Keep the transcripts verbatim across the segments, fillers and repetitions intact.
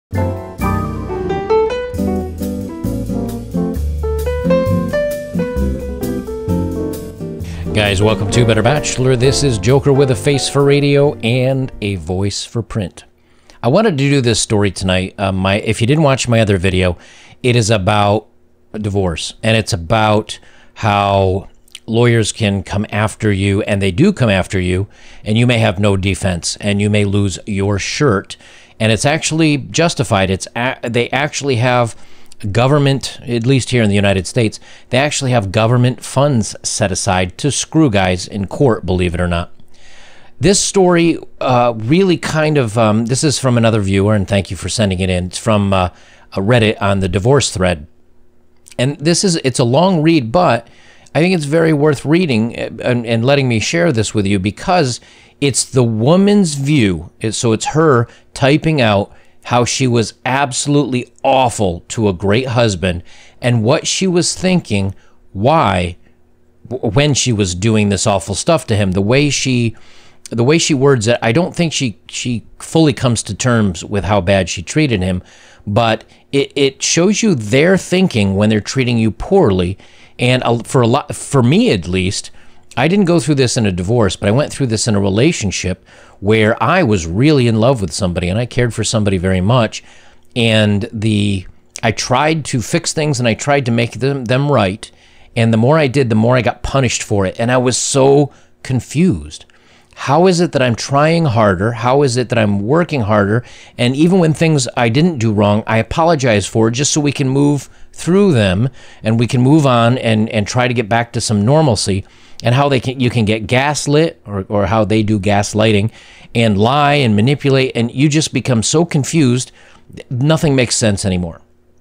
Guys, welcome to Better Bachelor. This is Joker with a face for radio and a voice for print. I wanted to do this story tonight. Um, my, if you didn't watch my other video, it is about a divorce, and it's about how lawyers can come after you, and they do come after you, and you may have no defense, and you may lose your shirt, and it's actually justified. It's a, they actually have government, at least here in the United States, they actually have government funds set aside to screw guys in court, believe it or not. This story uh, really kind of, um, this is from another viewer, and thank you for sending it in. It's from uh, a Reddit on the divorce thread. And this is, it's a long read, but I think it's very worth reading and, and letting me share this with you because it's the woman's view. So it's her typing out how she was absolutely awful to a great husband and what she was thinking, why, when she was doing this awful stuff to him. The way she, the way she words it, I don't think she she fully comes to terms with how bad she treated him, but it, it shows you their thinking when they're treating you poorly. And for a lot, for me at least, I didn't go through this in a divorce, but I went through this in a relationship where I was really in love with somebody and I cared for somebody very much. And the I tried to fix things and I tried to make them, them right. And the more I did, the more I got punished for it. And I was so confused. How is it that I'm trying harder? How is it that I'm working harder? And even when things I didn't do wrong, I apologize for just so we can move through them and we can move on and, and try to get back to some normalcy. And how they can, you can get gaslit or, or how they do gaslighting and lie and manipulate, and you just become so confused, nothing makes sense anymore.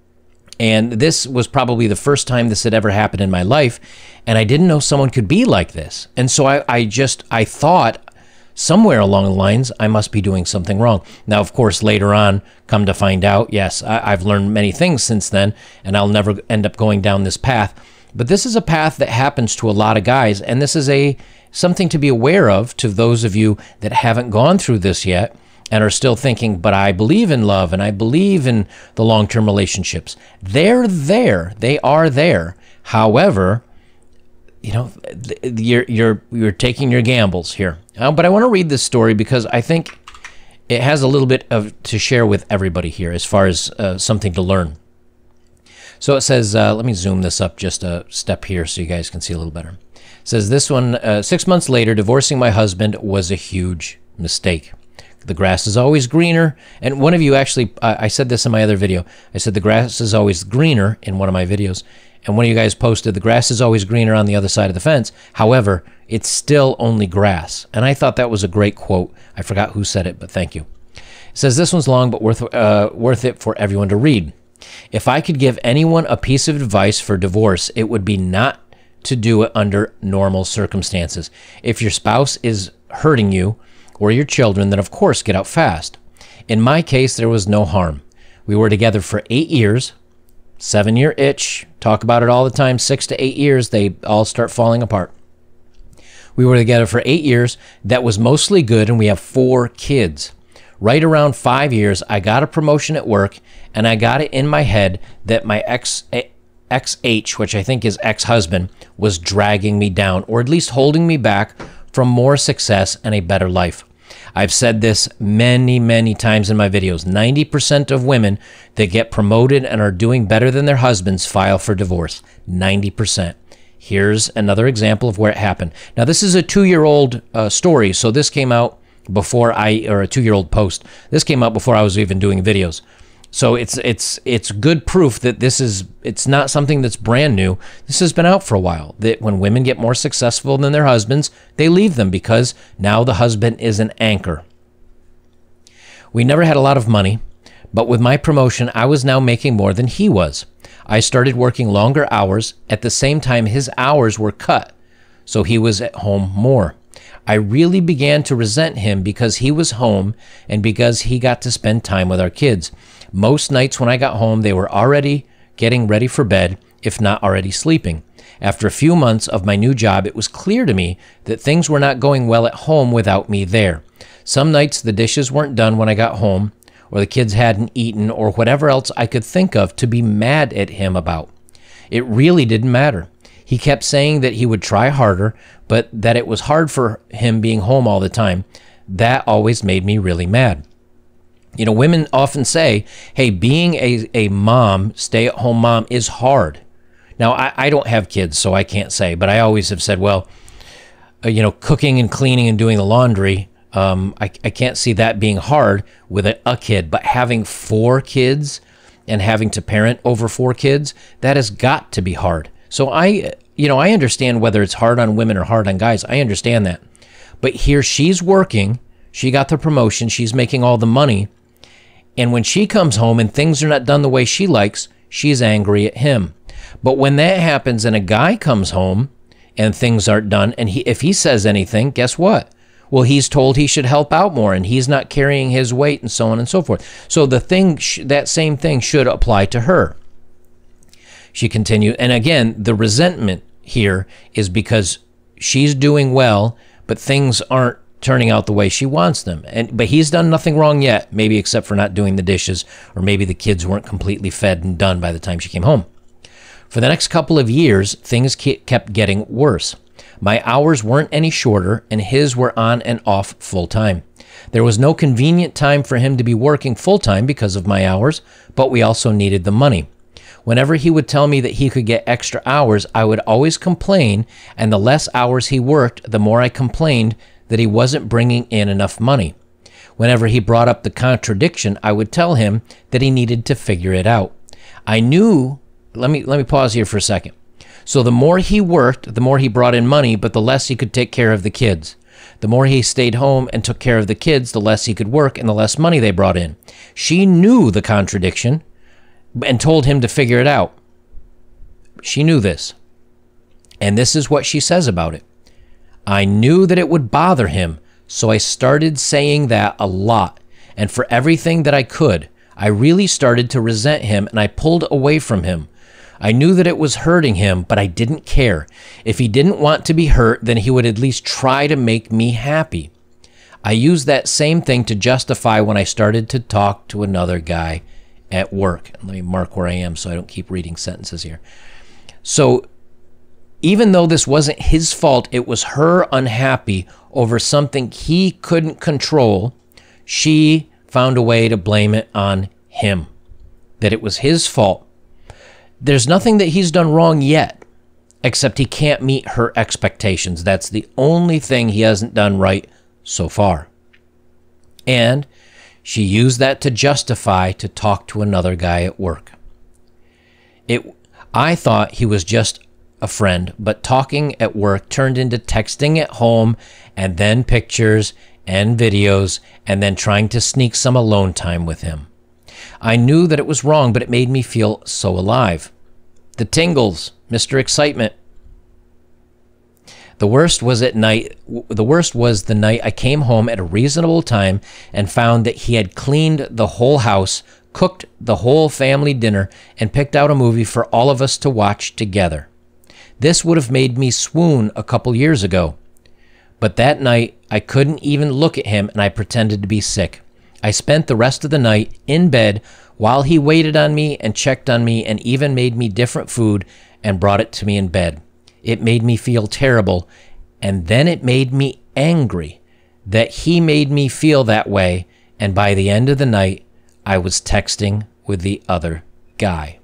And this was probably the first time this had ever happened in my life, and I didn't know someone could be like this. And so I, I just, I thought somewhere along the lines, I must be doing something wrong. Now, of course, later on, come to find out, yes, I, I've learned many things since then, and I'll never end up going down this path. But this is a path that happens to a lot of guys, and this is a something to be aware of to those of you that haven't gone through this yet and are still thinking, but I believe in love and I believe in the long-term relationships. They're there. They are there. However, you know, you're you're you're taking your gambles here. Uh, but I want to read this story because I think it has a little bit of to share with everybody here as far as uh, something to learn. So it says, uh, let me zoom this up just a step here so you guys can see a little better. It says, this one, uh, six months later, divorcing my husband was a huge mistake. The grass is always greener. And one of you actually, uh, I said this in my other video. I said the grass is always greener in one of my videos. And one of you guys posted, the grass is always greener on the other side of the fence. However, it's still only grass. And I thought that was a great quote. I forgot who said it, but thank you. It says, this one's long, but worth, uh, worth it for everyone to read. If I could give anyone a piece of advice for divorce, it would be not to do it under normal circumstances. If your spouse is hurting you or your children, then of course get out fast. In my case, there was no harm. We were together for eight years, seven-year itch, talk about it all the time, six to eight years, they all start falling apart. We were together for eight years. That was mostly good, and we have four kids. Right around five years, I got a promotion at work, and I got it in my head that my ex, ex-H, which I think is ex-husband, was dragging me down, or at least holding me back from more success and a better life. I've said this many, many times in my videos. ninety percent of women that get promoted and are doing better than their husbands file for divorce. ninety percent. Here's another example of where it happened. Now, this is a two-year-old uh, story, so this came out before I, or a two-year-old post. This came out before I was even doing videos. So it's it's it's good proof that this is, it's not something that's brand new. This has been out for a while, that when women get more successful than their husbands, they leave them because now the husband is an anchor. We never had a lot of money, but with my promotion, I was now making more than he was. I started working longer hours. At the same time, his hours were cut, so he was at home more. I really began to resent him because he was home and because he got to spend time with our kids. Most nights when I got home, they were already getting ready for bed, if not already sleeping. After a few months of my new job, it was clear to me that things were not going well at home without me there. Some nights the dishes weren't done when I got home, or the kids hadn't eaten, or whatever else I could think of to be mad at him about. It really didn't matter. He kept saying that he would try harder, but that it was hard for him being home all the time. That always made me really mad. You know, women often say, hey, being a, a mom, stay-at-home mom, is hard. Now, I, I don't have kids, so I can't say, but I always have said, well, uh, you know, cooking and cleaning and doing the laundry, um, I, I can't see that being hard with a, a kid. But having four kids and having to parent over four kids, that has got to be hard. So I, you know, I understand whether it's hard on women or hard on guys. I understand that. But here she's working. She got the promotion. She's making all the money. And when she comes home and things are not done the way she likes, she's angry at him. But when that happens and a guy comes home and things aren't done, and he, if he says anything, guess what? Well, he's told he should help out more, and he's not carrying his weight, and so on and so forth. So the thing, that same thing should apply to her. She continued, and again, the resentment here is because she's doing well, but things aren't turning out the way she wants them. And but he's done nothing wrong yet, maybe except for not doing the dishes, or maybe the kids weren't completely fed and done by the time she came home. For the next couple of years, things kept getting worse. My hours weren't any shorter, and his were on and off full time. There was no convenient time for him to be working full time because of my hours, but we also needed the money. Whenever he would tell me that he could get extra hours, I would always complain, and the less hours he worked, the more I complained that he wasn't bringing in enough money. Whenever he brought up the contradiction, I would tell him that he needed to figure it out. I knew, let me let me pause here for a second. So the more he worked, the more he brought in money, but the less he could take care of the kids. The more he stayed home and took care of the kids, the less he could work and the less money they brought in. She knew the contradiction and told him to figure it out. She knew this. And this is what she says about it. I knew that it would bother him, so I started saying that a lot. And for everything that I could, I really started to resent him, and I pulled away from him. I knew that it was hurting him, but I didn't care. If he didn't want to be hurt, then he would at least try to make me happy. I used that same thing to justify when I started to talk to another guy at work. Let me mark where I am so I don't keep reading sentences here. So even though this wasn't his fault, it was her unhappy over something he couldn't control, she found a way to blame it on him, that it was his fault. There's nothing that he's done wrong yet, except he can't meet her expectations. That's the only thing he hasn't done right so far. And she used that to justify to talk to another guy at work. It, I thought he was just a friend, but talking at work turned into texting at home, and then pictures and videos, and then trying to sneak some alone time with him. I knew that it was wrong, but it made me feel so alive. The tingles, Mister Excitement. The worst was at night. The worst was the night I came home at a reasonable time and found that he had cleaned the whole house, cooked the whole family dinner, and picked out a movie for all of us to watch together. This would have made me swoon a couple years ago. But that night, I couldn't even look at him, and I pretended to be sick. I spent the rest of the night in bed while he waited on me and checked on me and even made me different food and brought it to me in bed. It made me feel terrible, and then it made me angry that he made me feel that way, and by the end of the night, I was texting with the other guy.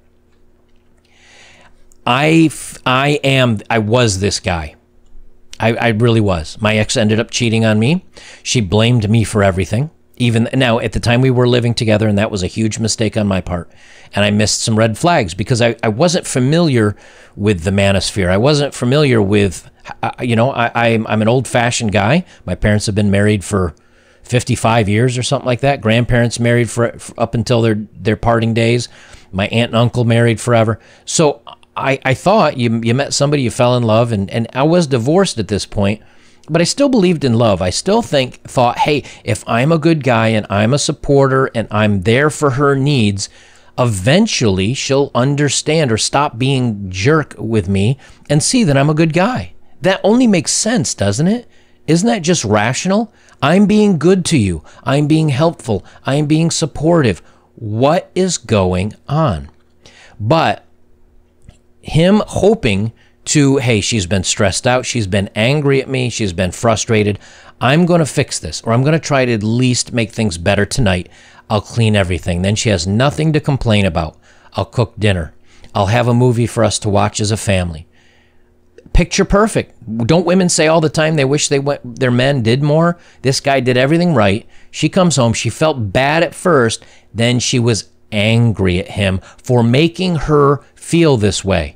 I, I am, I was this guy. I, I really was. My ex ended up cheating on me. She blamed me for everything. Even now, at the time we were living together, and that was a huge mistake on my part. And I missed some red flags because I, I wasn't familiar with the manosphere. I wasn't familiar with, you know, I, I'm, I'm an old-fashioned guy. My parents have been married for fifty-five years or something like that. Grandparents married for, for up until their, their parting days. My aunt and uncle married forever. So I, I thought you, you met somebody, you fell in love, and, and I was divorced at this point. But I still believed in love. I still think, thought, hey, if I'm a good guy and I'm a supporter and I'm there for her needs, eventually she'll understand or stop being jerk with me and see that I'm a good guy. That only makes sense, doesn't it? Isn't that just rational? I'm being good to you. I'm being helpful. I'm being supportive. What is going on? But him hoping to, hey, she's been stressed out. She's been angry at me. She's been frustrated. I'm going to fix this, or I'm going to try to at least make things better tonight. I'll clean everything. Then she has nothing to complain about. I'll cook dinner. I'll have a movie for us to watch as a family. Picture perfect. Don't women say all the time they wish they went, their men did more? This guy did everything right. She comes home. She felt bad at first. Then she was angry at him for making her feel this way.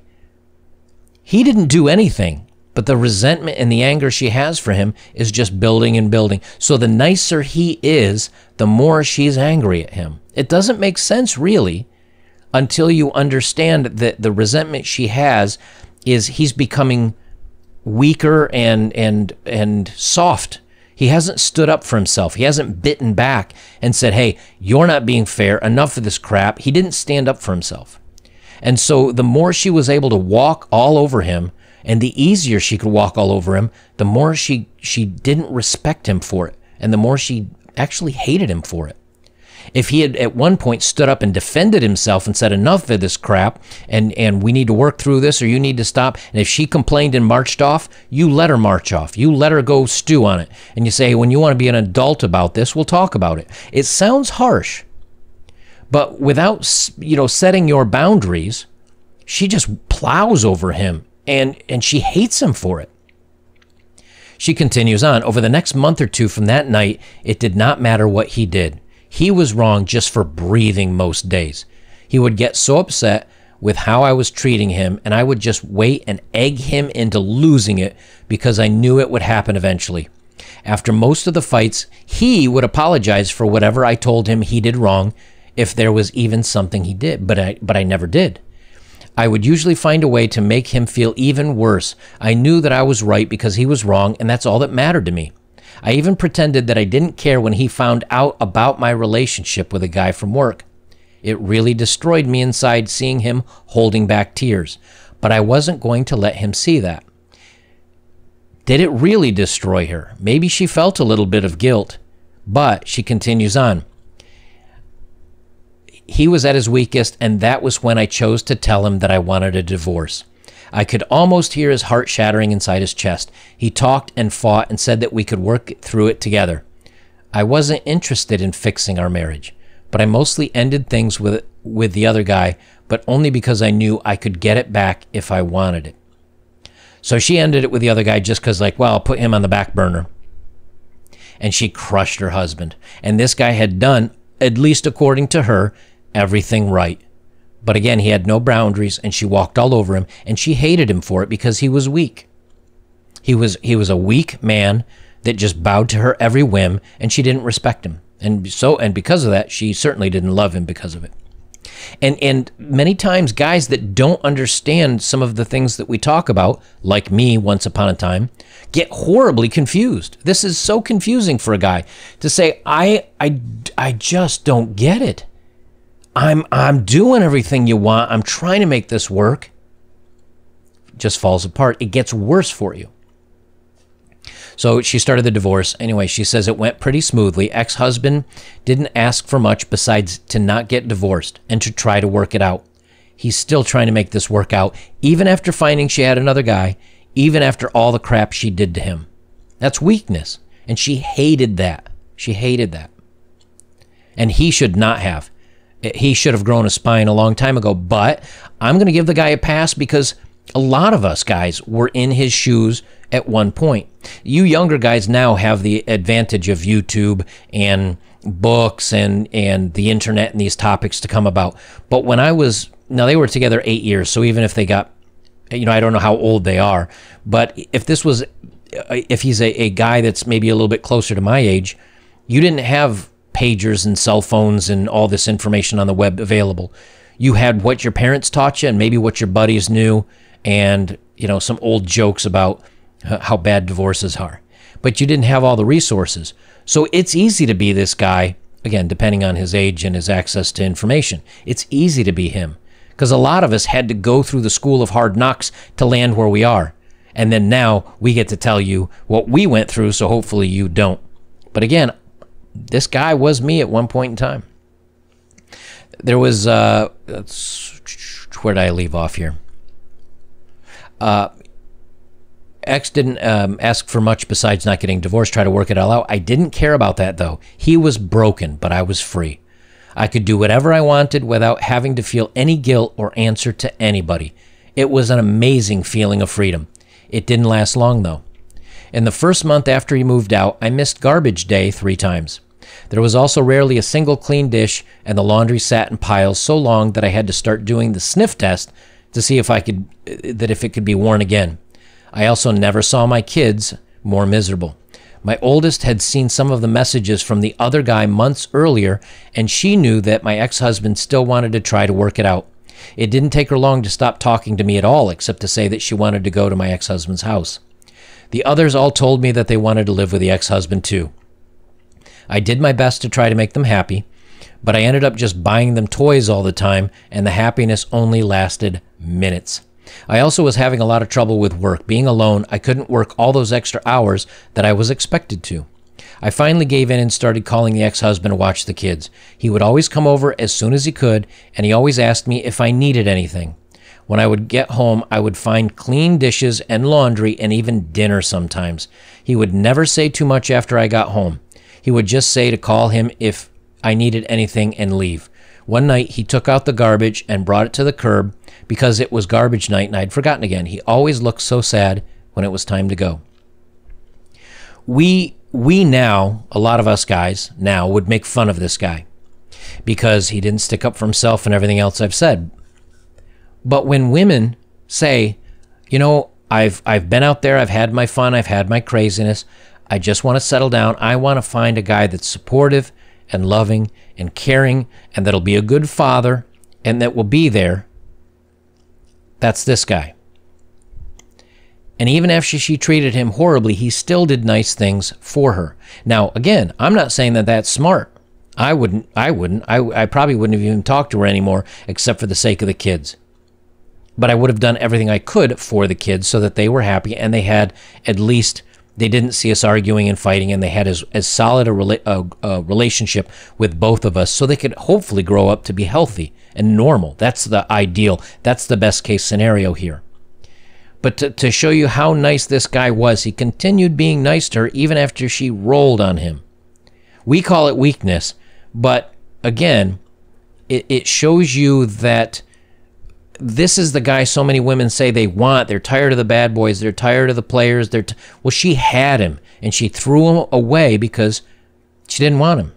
He didn't do anything, but the resentment and the anger she has for him is just building and building. So the nicer he is, the more she's angry at him. It doesn't make sense, really, until you understand that the resentment she has is he's becoming weaker and and and soft. He hasn't stood up for himself. He hasn't bitten back and said, hey, you're not being fair. Enough of this crap. He didn't stand up for himself. And so the more she was able to walk all over him, and the easier she could walk all over him, the more she she didn't respect him for it, and the more she actually hated him for it. If he had at one point stood up and defended himself and said, enough of this crap, and, and we need to work through this, or you need to stop, and if she complained and marched off, you let her march off. You let her go stew on it. And you say, hey, when you want to be an adult about this, we'll talk about it. It sounds harsh, but without, you know, setting your boundaries, she just plows over him, and, and she hates him for it. She continues on. Over the next month or two from that night, it did not matter what he did. He was wrong just for breathing most days. He would get so upset with how I was treating him, and I would just wait and egg him into losing it because I knew it would happen eventually. After most of the fights, he would apologize for whatever I told him he did wrong, if there was even something he did, but I, but I never did. I would usually find a way to make him feel even worse. I knew that I was right because he was wrong, and that's all that mattered to me. I even pretended that I didn't care when he found out about my relationship with a guy from work. It really destroyed me inside seeing him holding back tears, but I wasn't going to let him see that. Did it really destroy her? Maybe she felt a little bit of guilt, but she continues on. He was at his weakest, and that was when I chose to tell him that I wanted a divorce. I could almost hear his heart shattering inside his chest. He talked and fought and said that we could work through it together. I wasn't interested in fixing our marriage, but I mostly ended things with with the other guy, but only because I knew I could get it back if I wanted it. So she ended it with the other guy just because, like, well, I'll put him on the back burner. And she crushed her husband. And this guy had done, at least according to her, everything right. But again, he had no boundaries, and she walked all over him, and she hated him for it because he was weak. He was he was a weak man that just bowed to her every whim, and she didn't respect him. And so and because of that, she certainly didn't love him because of it. And and many times guys that don't understand some of the things that we talk about, like me once upon a time, get horribly confused. This is so confusing for a guy to say, I I I just don't get it. I'm I'm doing everything you want. I'm trying to make this work. It just falls apart. It gets worse for you. So she started the divorce. Anyway, she says it went pretty smoothly. Ex-husband didn't ask for much besides to not get divorced and to try to work it out. He's still trying to make this work out, even after finding she had another guy, even after all the crap she did to him. That's weakness. And she hated that. She hated that. And he should not have. He should have grown a spine a long time ago, but I'm going to give the guy a pass because a lot of us guys were in his shoes at one point. You younger guys now have the advantage of YouTube and books and, and the internet and these topics to come about. But when I was, now they were together eight years, so even if they got, you know, I don't know how old they are, but if this was, if he's a, a guy that's maybe a little bit closer to my age, you didn't have pagers and cell phones and all this information on the web available. You had what your parents taught you and maybe what your buddies knew and, you know, some old jokes about how bad divorces are. But you didn't have all the resources. So it's easy to be this guy, again, depending on his age and his access to information. It's easy to be him because a lot of us had to go through the school of hard knocks to land where we are. And then now we get to tell you what we went through, so hopefully you don't. But again, this guy was me at one point in time. There was, uh, where did I leave off here? Uh, Ex didn't um, ask for much besides not getting divorced, try to work it all out. I didn't care about that, though. He was broken, but I was free. I could do whatever I wanted without having to feel any guilt or answer to anybody. It was an amazing feeling of freedom. It didn't last long, though. In the first month after he moved out, I missed garbage day three times. There was also rarely a single clean dish, and the laundry sat in piles so long that I had to start doing the sniff test to see if I could, that if it could be worn again. I also never saw my kids more miserable. My oldest had seen some of the messages from the other guy months earlier, and she knew that my ex-husband still wanted to try to work it out. It didn't take her long to stop talking to me at all, except to say that she wanted to go to my ex-husband's house. The others all told me that they wanted to live with the ex-husband too. I did my best to try to make them happy, but I ended up just buying them toys all the time, and the happiness only lasted minutes. I also was having a lot of trouble with work. Being alone, I couldn't work all those extra hours that I was expected to. I finally gave in and started calling the ex-husband to watch the kids. He would always come over as soon as he could, and he always asked me if I needed anything. When I would get home, I would find clean dishes and laundry and even dinner sometimes. He would never say too much after I got home. He would just say to call him if I needed anything and leave. One night, he took out the garbage and brought it to the curb because it was garbage night and I'd forgotten again. He always looked so sad when it was time to go. We, we now, a lot of us guys now, would make fun of this guy because he didn't stick up for himself and everything else I've said. But when women say, you know, I've, I've been out there, I've had my fun, I've had my craziness, I just want to settle down, I want to find a guy that's supportive and loving and caring and that'll be a good father and that will be there, that's this guy. And even after she treated him horribly, he still did nice things for her. Now, again, I'm not saying that that's smart. I wouldn't, I wouldn't, I, I probably wouldn't have even talked to her anymore except for the sake of the kids. But I would have done everything I could for the kids so that they were happy and they had at least, they didn't see us arguing and fighting, and they had as, as solid a, rela a, a relationship with both of us so they could hopefully grow up to be healthy and normal. That's the ideal. That's the best case scenario here. But to, to show you how nice this guy was, he continued being nice to her even after she rolled on him. We call it weakness, but again, it, it shows you that this is the guy so many women say they want. They're tired of the bad boys. They're tired of the players. They're t well, she had him, and she threw him away because she didn't want him.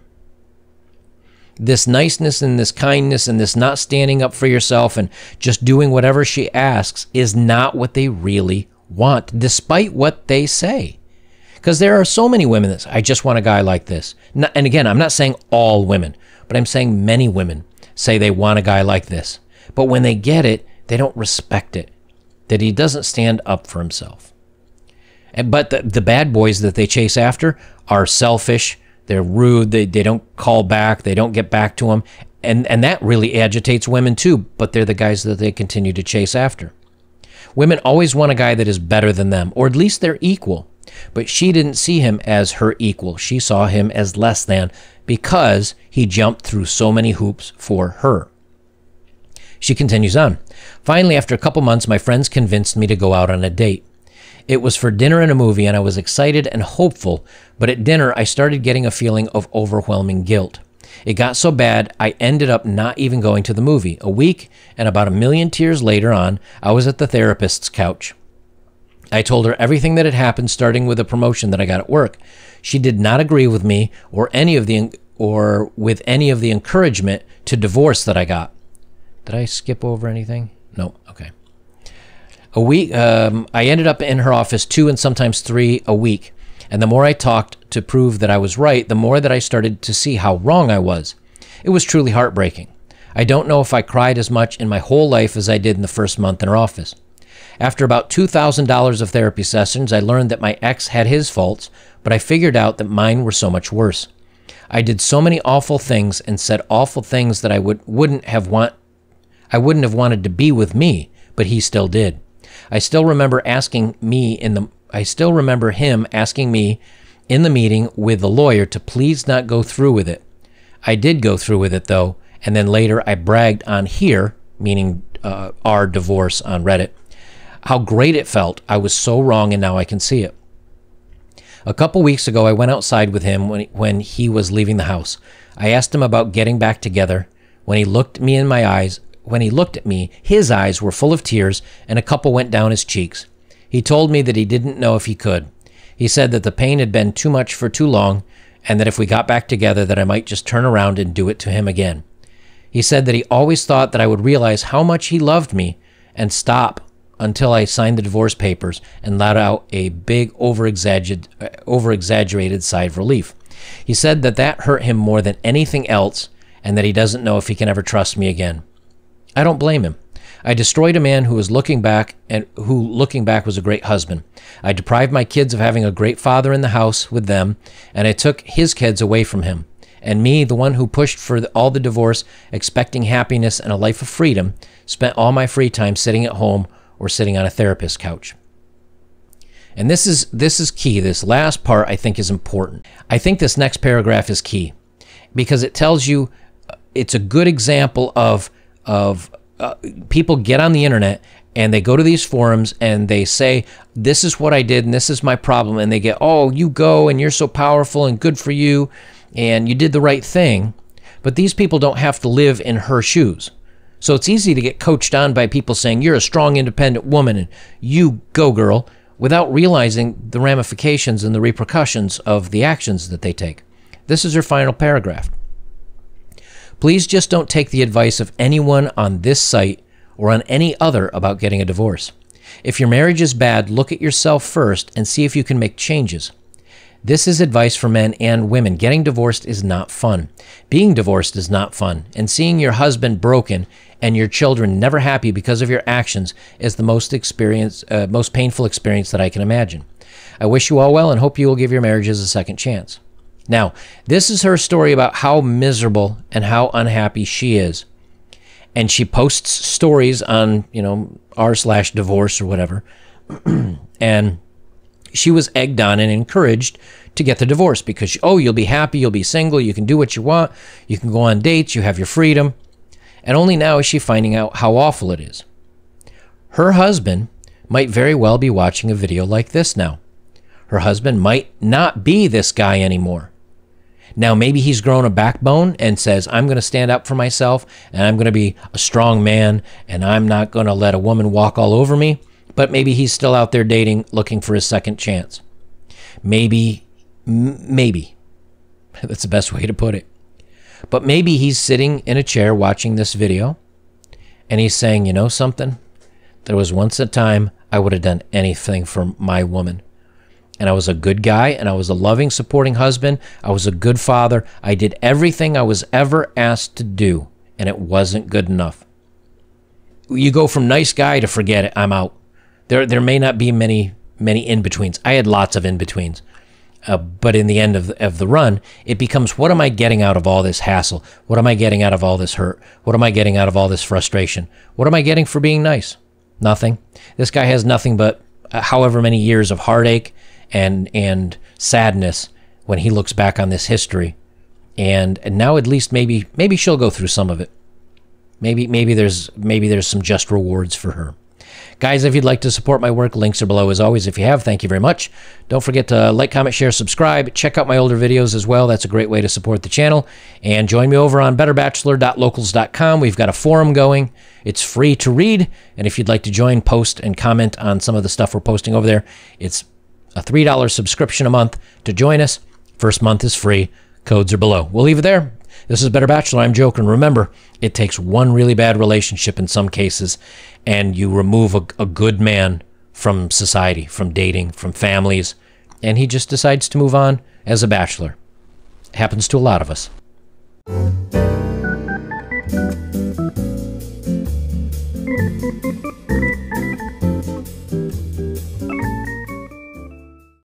This niceness and this kindness and this not standing up for yourself and just doing whatever she asks is not what they really want, despite what they say. Because there are so many women that say, I just want a guy like this. And again, I'm not saying all women, but I'm saying many women say they want a guy like this. But when they get it, they don't respect it, that he doesn't stand up for himself. And, but the, the bad boys that they chase after are selfish, they're rude, they, they don't call back, they don't get back to them, and, and that really agitates women too, but they're the guys that they continue to chase after. Women always want a guy that is better than them, or at least they're equal, but she didn't see him as her equal. She saw him as less than because he jumped through so many hoops for her. She continues on. Finally, after a couple months, my friends convinced me to go out on a date. It was for dinner and a movie, and I was excited and hopeful, but at dinner, I started getting a feeling of overwhelming guilt. It got so bad, I ended up not even going to the movie. A week and about a million tears later on, I was at the therapist's couch. I told her everything that had happened, starting with a promotion that I got at work. She did not agree with me or any of the or with any of the encouragement to divorce that I got. Did I skip over anything? No. Okay. A week, um, I ended up in her office two and sometimes three a week. And the more I talked to prove that I was right, the more that I started to see how wrong I was. It was truly heartbreaking. I don't know if I cried as much in my whole life as I did in the first month in her office. After about two thousand dollars of therapy sessions, I learned that my ex had his faults, but I figured out that mine were so much worse. I did so many awful things and said awful things that I would, wouldn't have want, I wouldn't have wanted to be with me, but he still did. I still remember asking me in the I still remember him asking me in the meeting with the lawyer to please not go through with it. I did go through with it though, and then later I bragged on here, meaning uh, our divorce on Reddit, how great it felt. I was so wrong, and now I can see it. A couple weeks ago, I went outside with him when, when he was leaving the house. I asked him about getting back together. When he looked me in my eyes, when he looked at me, his eyes were full of tears, and a couple went down his cheeks. He told me that he didn't know if he could. He said that the pain had been too much for too long, and that if we got back together, that I might just turn around and do it to him again. He said that he always thought that I would realize how much he loved me and stop until I signed the divorce papers and let out a big over-exaggerated, over-exaggerated sigh of relief. He said that that hurt him more than anything else, and that he doesn't know if he can ever trust me again. I don't blame him. I destroyed a man who was looking back and who looking back was a great husband. I deprived my kids of having a great father in the house with them, and I took his kids away from him. And me, the one who pushed for all the divorce, expecting happiness and a life of freedom, spent all my free time sitting at home or sitting on a therapist's couch. And this is this is key. This last part I think is important. I think this next paragraph is key because it tells you, it's a good example of of uh, people get on the internet and they go to these forums and they say, this is what I did and this is my problem, and they get, oh, you go and you're so powerful and good for you and you did the right thing. But these people don't have to live in her shoes. So it's easy to get coached on by people saying, you're a strong, independent woman and you go, girl, without realizing the ramifications and the repercussions of the actions that they take. This is her final paragraph. Please just don't take the advice of anyone on this site or on any other about getting a divorce. If your marriage is bad, look at yourself first and see if you can make changes. This is advice for men and women. Getting divorced is not fun. Being divorced is not fun. And seeing your husband broken and your children never happy because of your actions is the most experience, uh, most painful experience that I can imagine. I wish you all well and hope you will give your marriages a second chance. Now, this is her story about how miserable and how unhappy she is. And she posts stories on, you know, r slash divorce or whatever. And she was egged on and encouraged to get the divorce because, oh, you'll be happy, you'll be single, you can do what you want, you can go on dates, you have your freedom. And only now is she finding out how awful it is. Her husband might very well be watching a video like this now. Her husband might not be this guy anymore. Now, maybe he's grown a backbone and says, I'm going to stand up for myself and I'm going to be a strong man and I'm not going to let a woman walk all over me. But maybe he's still out there dating, looking for his second chance. Maybe, m- maybe. That's the best way to put it. But maybe he's sitting in a chair watching this video and he's saying, you know something? There was once a time I would have done anything for my woman. And I was a good guy, and I was a loving, supporting husband. I was a good father. I did everything I was ever asked to do, and it wasn't good enough. You go from nice guy to forget it, I'm out. There there may not be many, many in-betweens. I had lots of in-betweens. Uh, but in the end of the, of the run, it becomes, what am I getting out of all this hassle? What am I getting out of all this hurt? What am I getting out of all this frustration? What am I getting for being nice? Nothing. This guy has nothing but uh, however many years of heartache and and sadness when he looks back on this history. And, and now at least maybe maybe she'll go through some of it. Maybe maybe there's maybe there's some just rewards for her. Guys, if you'd like to support my work, links are below as always. If you have, thank you very much. Don't forget to like, comment, share, subscribe. Check out my older videos as well. That's a great way to support the channel. And join me over on better bachelor dot locals dot com. We've got a forum going. It's free to read. And if you'd like to join, post, and comment on some of the stuff we're posting over there, it's a three dollar subscription a month to join us. First month is free. Codes are below. We'll leave it there. This is Better Bachelor. I'm joking. Remember, it takes one really bad relationship in some cases, and you remove a, a good man from society, from dating, from families, and he just decides to move on as a bachelor. Happens to a lot of us.